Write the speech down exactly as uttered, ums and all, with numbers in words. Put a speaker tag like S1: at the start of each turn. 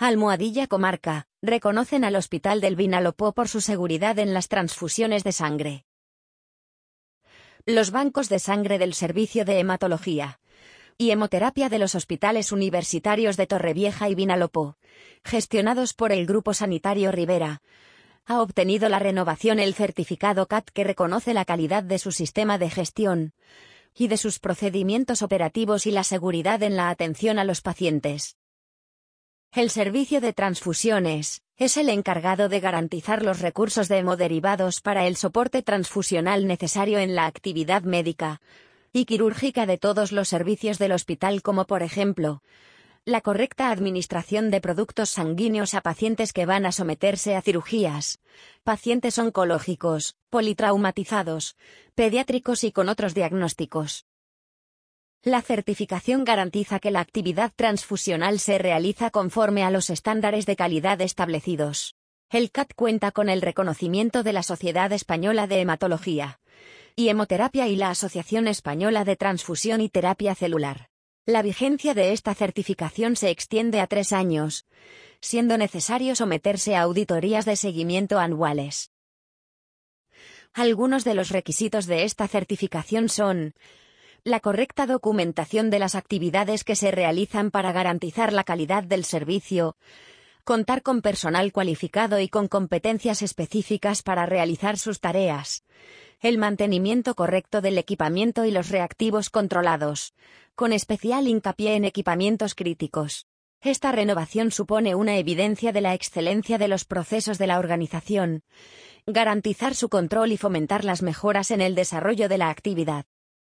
S1: Almohadilla Comarca, reconocen al Hospital del Vinalopó por su seguridad en las transfusiones de sangre. Los bancos de sangre del Servicio de Hematología y Hemoterapia de los Hospitales Universitarios de Torrevieja y Vinalopó, gestionados por el Grupo Sanitario Rivera, ha obtenido la renovación el certificado C A T que reconoce la calidad de su sistema de gestión y de sus procedimientos operativos y la seguridad en la atención a los pacientes. El servicio de transfusiones es el encargado de garantizar los recursos de hemoderivados para el soporte transfusional necesario en la actividad médica y quirúrgica de todos los servicios del hospital, como por ejemplo, la correcta administración de productos sanguíneos a pacientes que van a someterse a cirugías, pacientes oncológicos, politraumatizados, pediátricos y con otros diagnósticos. La certificación garantiza que la actividad transfusional se realiza conforme a los estándares de calidad establecidos. El C A T cuenta con el reconocimiento de la Sociedad Española de Hematología y Hemoterapia y la Asociación Española de Transfusión y Terapia Celular. La vigencia de esta certificación se extiende a tres años, siendo necesario someterse a auditorías de seguimiento anuales. Algunos de los requisitos de esta certificación son: la correcta documentación de las actividades que se realizan para garantizar la calidad del servicio, contar con personal cualificado y con competencias específicas para realizar sus tareas, el mantenimiento correcto del equipamiento y los reactivos controlados, con especial hincapié en equipamientos críticos. Esta renovación supone una evidencia de la excelencia de los procesos de la organización, garantizar su control y fomentar las mejoras en el desarrollo de la actividad.